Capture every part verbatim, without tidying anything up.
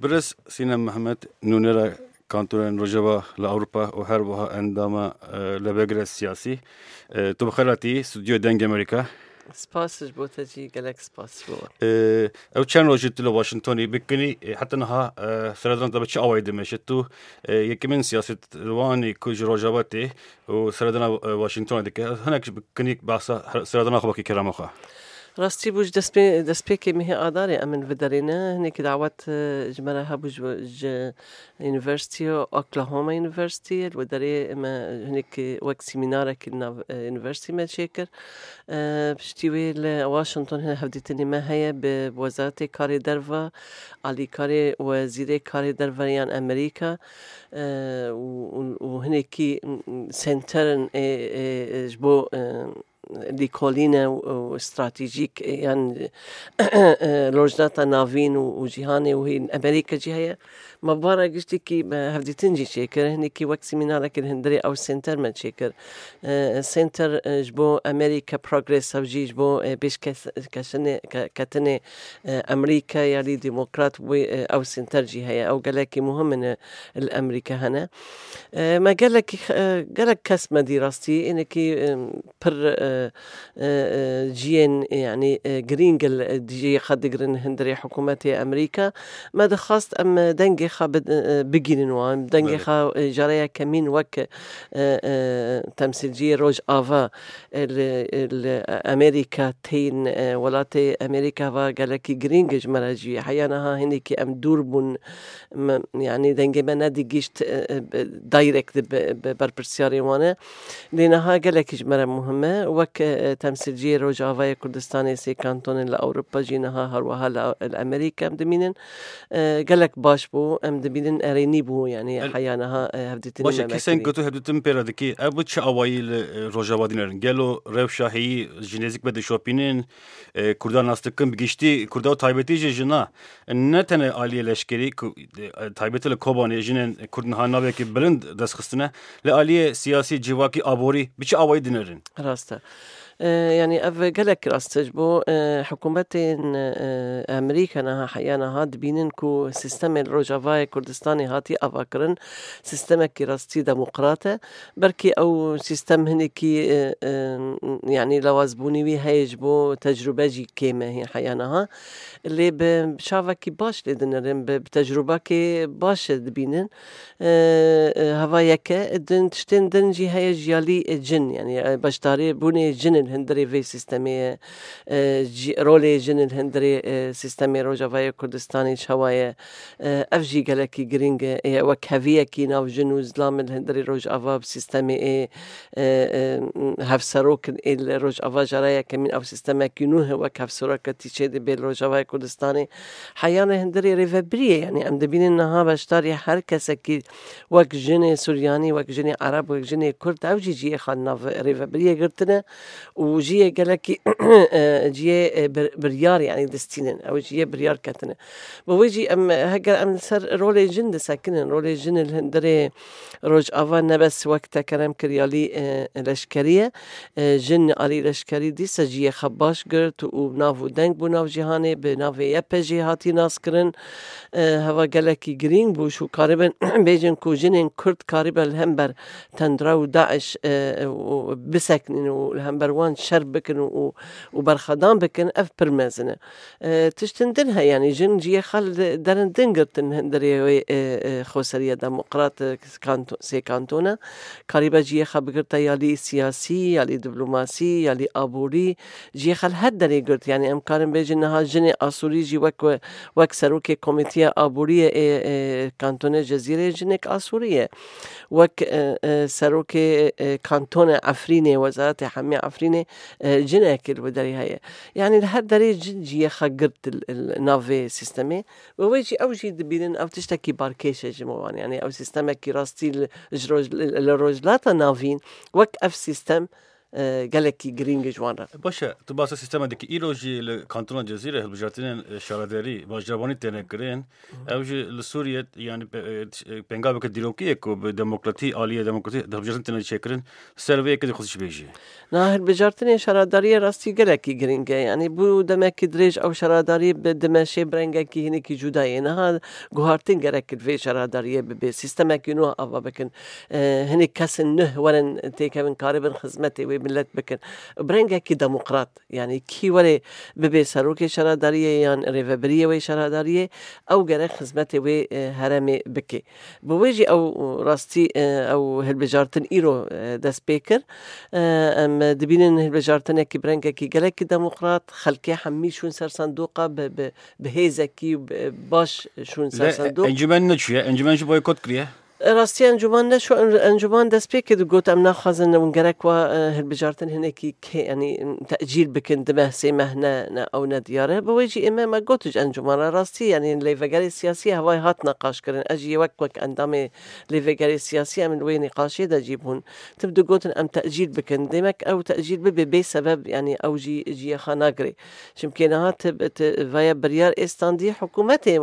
برس سينا محمد نونيرا كانتون رجبا لأوروبا وحربها عندما لبقرة السياسي تبخرتي استوديو دنج أمريكا سباس جبوتا جي جالك سباس بوا أو كان روجت له واشنطني بكني حتى نها سردان تبتش أوايد مشتو يكمن سياسة الواني كوج رجباتي وسردان واشنطن ديك هناك بكني بعصا سردان أخبك كرامخا راستي بوج دسبي دسبي كي مهي آداري أمن فدرينا هنيك دعوت جمرها بوج ج يونيفرسيتي أوكلاهوما يونيفرسيتي الودري ما هنيك وقت سيمينارا كنا يونيفرسيتي ما شاكر بشتوي لواشنطن هنا هفديتني ما هي بوزارة كاري درفا علي كاري وزيري كاري درفريان أمريكا وهنيك سنترن جبو اللي كولينا واستراتيجيك يعني لوجناتا نافين وجهاني وهي أمريكا جهية مبارا قشتي كي هفديتنجي شكر هني كي وقت سيمينار كده هندري أو سنتر ما شكر سنتر جبو أمريكا بروغريس أو جي جبو بيش كشنة كتنة أمريكا يعني ديمقراط أو سنتر جهية أو قالك مهم من الأمريكا هنا ما قالك قالك كسمة دراستي إنك بر جين يعني جرينجل دي خد جرين هندري حكومتي أمريكا ما دخست أم دنجي خا بجينين وام دنجي خا جريا كمين وك تمثيلجي روج آفا الأمريكا تين ولاتي أمريكا فا قالك جرينجج مراجي حيانها هنيك أم دوربون يعني دنجي ما نادي جيشت دايركت بربرسياري وانا لأنها قالك جمرة مهمة وك تمثيلجي روج آفا كردستاني سي كانتون لأوروبا جينها هروها الأمريكا مدمينن قالك باش بو مدمينن أريني بو يعني حيانها هفدتني باشه كسن كتو هفدتن بيرادكي أبوش أوايل روجا دينرن قالوا روشا هي جينيزيك بده شوبينين كردان ناستكم بجشتي كرداو تايبتي جنا نتن عالية لشكري تايبت الكوباني جنن كردنها نابك بلند دست خستنا لعالية سياسي جواكي أبوري بيش أوايل دينرن راسته يعني أف قالك راستجبو حكومة أمريكا نها حيانا هاد بينن كو سيستم الروجافاي كردستاني هاتي أفاكرن سيستم كراستي ديمقراطة بركي أو سيستم هنكي يعني لوازبوني بي هيجبو تجربة جي كيمة هي حيانا اللي بشافا كي باش لدنرن بتجربة كي باش دبينن هوايكا دن تشتن دنجي هي جيالي جن يعني باشتاري بوني جن الهندري في سيستمي رولي جن الهندري سيستمي روجافاي كردستاني شوايا افجي قالكي جرينج وكهفيه كي ناف جنو زلام الهندري روج افا بسيستمي هفسروك الروج افا جرايا كمين او سيستمي كينوه وكهفسروك تيشيد بالروجافاي كردستاني حيانا هندري ريفابريه يعني ام دبين انها باشتاري هر كسكي وك جن سورياني وك جن عرب وك جن كرد او جي جي خلنا ريفابريه قلتنا وجي قالك جي بريار يعني دستينن او جي بريار كتنا بوجي ام هجر ام سر رولي جن ساكنن رولي جن الهندري روج افا بس وقت كرم كريالي لشكريه جن علي لشكري دي سجيه خباش قرت ونافو دنگ بناف جهاني بناف يبجي هاتي ناسكرن هوا قالك جرين بو شو قاربا بيجن كو جنن كرد قاربا الهمبر تندرو داعش بسكنن والهمبر وان شرب بكن وبرخدان بكن اف برمازنه أه تشتندنها يعني جن جي خال درن دنجرتن هندري خوسريه ديمقراط كانتو سي كانتونا قريبه جي خبرت يالي سياسي يالي دبلوماسي يالي ابوري جي خال هدري قلت يعني امكان بيجنها جن اسوري جي وك وك سروكي كوميتيه ابوريه كانتون جزيره جنك اسوريه وك سروكي كانتون عفريني وزاره حمي عفريني جناك الودري هاي يعني الهدري جنجي خقرت النافي سيستمي وويجي اوجي دبيرن او تشتكي باركيشه جموان يعني او سيستمك راستي الروج الروجلات نافين وك اف سيستم gelekî giring jwan re. باشه تو باسه سیستم دیگه ایروجی ل کانتون جزیره هلبجارتین شارداری واجربانی تنکرین اوجی لسوریه یعنی بنگال بک دیروکی کو به دموکراتی عالیه دموکراتی هلبجارتین تن چکرین سروی که خودش بیجی نه هلبجارتین شارداری راستی gelekî giring e yani bu demekî dirêj ew şaradarî bi dimeşê birengekî hinekî cudayê niha guhartin gerek vê şaradariyê bibe sîstemekî nû ava bikin hinek kesin nûh werin têkevin karibin xizmetê wê millet bikin birengekî demokrat yani kî were bibe serokê şaradariyê yan rêveberiyê wê şaradariyê ew gerek xizmetê wê heremê bike bi wê jî ew rastî ew hilbijartin îro dest pê kir em dibînin hilbijartinekî birengekî gelekî demokrat xelkê hemî şûn ser sendoqa bi hêzekî baş şûn ser sendoq encümen ne çiye encümen jî boykot kiriye Rastî encûman ne şu encûman dest pê kir got em naxwazin hûn gerek wa hilbijartin hinekî yani tecîl bikin di behsê me ne ew ne diyar e bi wê jî ême me got ji encûmana rastî yani lêvegerê siyasî hevayê hat neqaşkirin ez jî wek wek endamê lêvegerê siyasî em li wê nîqaşê de jî bûn tim digotin em tecîl bikin demek ew tecîl bibe bê sebeb yani ew jî jî xa nagire çimkî niha vaya biryar êstandî hikûmetê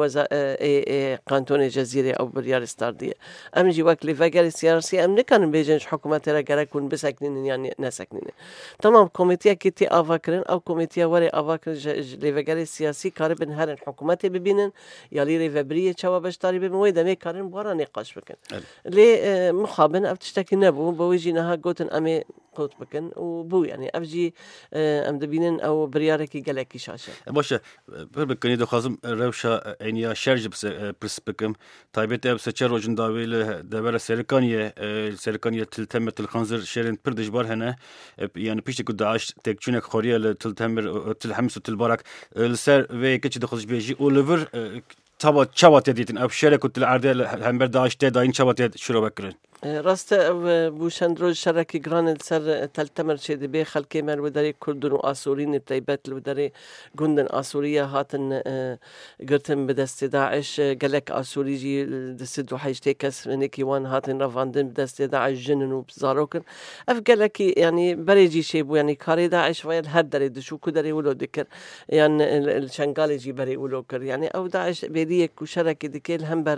Kantonê Cezîrê ew biryar êstandiye em jî wek lêvegerê siyasî em nikarin bêjin ji hikûmetê re gerek hûn biseknînin yan neseknînin tamam komîteyekî tê ava kirin ew komîteya werê ava kirin ji lêvegerê siyasî karibin herin hikûmetê bibînin ya lê rêveberiyê çawa beşdarî bibin wê demê karin wara nîqaş bikin lê mixabin ev tiştekî nebû bi wê jî niha gotin em ê qewt bikin û bû yani ev jî em dibînin ew biryarekî gelekî şaş e باشه پر بکنی دخوازم روشا اینیا شرج پرس بکم تایبت اب سچر روجن داویل دبر سرکانیه سرکانیه تلتمر تلخنزر شرین پر دجبار هنه yani pişti ku daş tekçünek xoriye tıltemir tilhamsu tilbarak ser ve keçi dخوش beji oliver taba çabat editin ab şere ku til arde hember daş de dayın çabat ed şura bakırın Rast bu şendroj şerekî giran ser teltemer çê dibe xelkê me li derê Kurdin û Asûrîn taybet li derê gundên Asûriye hatin girtin bi destê Daeş gelek Asûrî jî di sed û heştê kes hinekî wan hatin revandin bi destê Daeş jinin û zarokin ev gelekî yani berê jî şey bû yani karê Daeş vayel her derê dişû ku derê wilo dikir yani şengalê jî berê wilo kir yani ew Daeş bêriyek ku şerekî dike li hember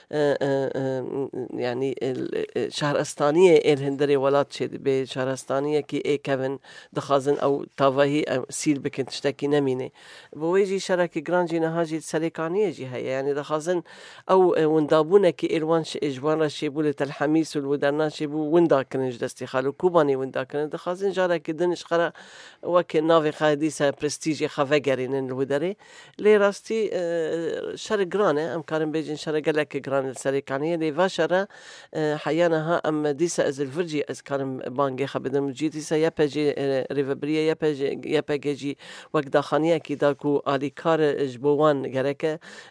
yani شهرستانیه ال هندری ولات شد به شهرستانیه کی ای کون دخازن او تاوهی سیل بکن تشتکی نمینه بویجی شرکی گرانجی نهاجی سلیکانیه جی هی یعنی دخازن او وندابونه کی ایروان اجوان را شیبول تلحمیس و الودرنا شیبو وندا کنج دستی خالو کوبانی وندا کنج دخازن جارا کی دنش خرا وک ناوی خادیسه پرستیج خفگرین الودری لی راستی شر گرانه ام کارم بیجن شر گلک گران سلیکانیه لی واشرا حيانها أم ديسا از الفرجي از كارم بانجي خبدم جي ديسا يبجي ريفبريا يبجي يبجي وقت داخانية كي داكو آليكار جبوان جركة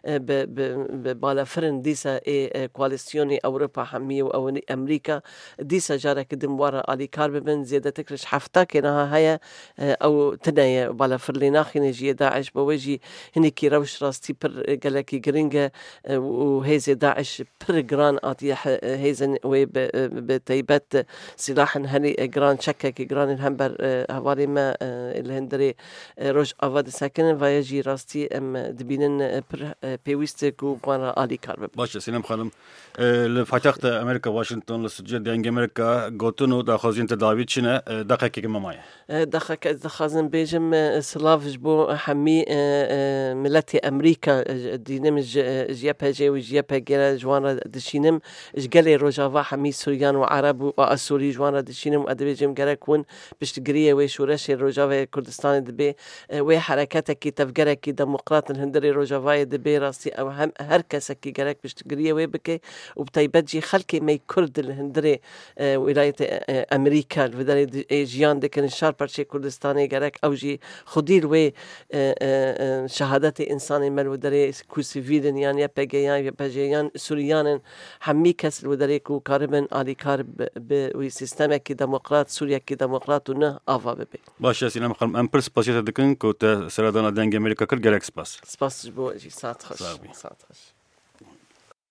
بالا فرن ديسا اي كواليسيوني أوروبا حمية أو أمريكا ديسا جارك دم ورا آليكار ببن زيادة تكرش حفتا كنها هيا أو تنايا بالا فرليناخي نجي داعش بوجي هنيكي روش راستي بر جلكي جرينجا وهيزي داعش بر جران آتيح هيزن وي بتيبت سلاح هني جران شكك جران الهمبر هواري ما الهندري روج أفاد ساكن ويجي راستي أم دبينن بيويستك وقانا آلي كارب. باشه سلام خانم لفتحت أمريكا واشنطن لسجل دينج أمريكا قلتونو دا خازين تداويت شنا دقيقة كم ماي. دقيقة دخازن بيجم سلاف جبو حمي ملتي أمريكا دينم جيابها جي وجيابها جرا جوانا دشينم جالي روجافا حمي سوريان وعرب وأسوري جوانا دشينم وأدبيجم جركون بشتجريه وشورش روجافا كردستان دبي وحركاتك تفجرك ديمقراط الهندري روجافا دبي راسي أو هم هركسك جرك بشتجريه وبكي وبتيبتجي خلكي مي كرد الهندري ولاية أمريكا الفدري جيان دكن الشار برشي كردستاني جرك أوجي خدير و شهادات إنساني مال ودري كوسيفيلن يعني يبجيان يبجيان سوريان حمي كس الودري كو كاربن آلي كارب بسيستمك ديمقراط سوريا كي ديمقراط ونه آفا ببي. باشه سلام خانم ام پرس پاسیت دکن کو تا سرادان دنگ امریکا کر گرک سپاس. سپاس بو جی ساعت خوش. ساعت خوش.